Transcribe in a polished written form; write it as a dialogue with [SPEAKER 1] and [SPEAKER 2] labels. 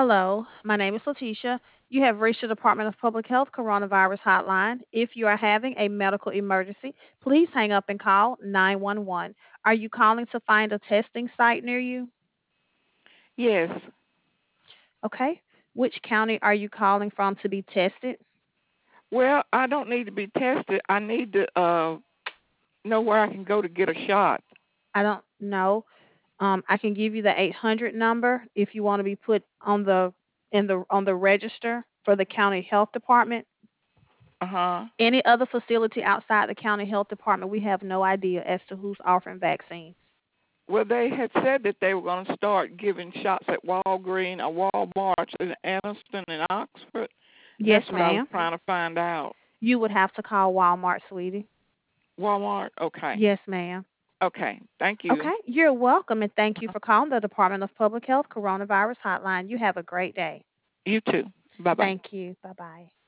[SPEAKER 1] Hello, my name is Letitia. You have reached the Department of Public Health Coronavirus Hotline. If you are having a medical emergency, please hang up and call 911. Are you calling to find a testing site near you?
[SPEAKER 2] Yes.
[SPEAKER 1] Okay. Which county are you calling from to be tested?
[SPEAKER 2] Well, I don't need to be tested. I need to know where I can go to get a shot.
[SPEAKER 1] I don't know. I can give you the 800 number if you want to be put on the register for the county health department.
[SPEAKER 2] Uh-huh.
[SPEAKER 1] Any other facility outside the county health department, we have no idea as to who's offering vaccines.
[SPEAKER 2] Well, they had said that they were going to start giving shots at Walgreen or Walmart in Anniston and Oxford.
[SPEAKER 1] Yes,
[SPEAKER 2] That's what I was
[SPEAKER 1] ma'am.
[SPEAKER 2] trying to find out.
[SPEAKER 1] You would have to call Walmart, sweetie.
[SPEAKER 2] Walmart? Okay.
[SPEAKER 1] Yes, ma'am.
[SPEAKER 2] Okay. Thank you.
[SPEAKER 1] Okay, you're welcome, and thank you for calling the Department of Public Health Coronavirus Hotline. You have a great day.
[SPEAKER 2] You too. Bye-bye.
[SPEAKER 1] Thank you. Bye bye.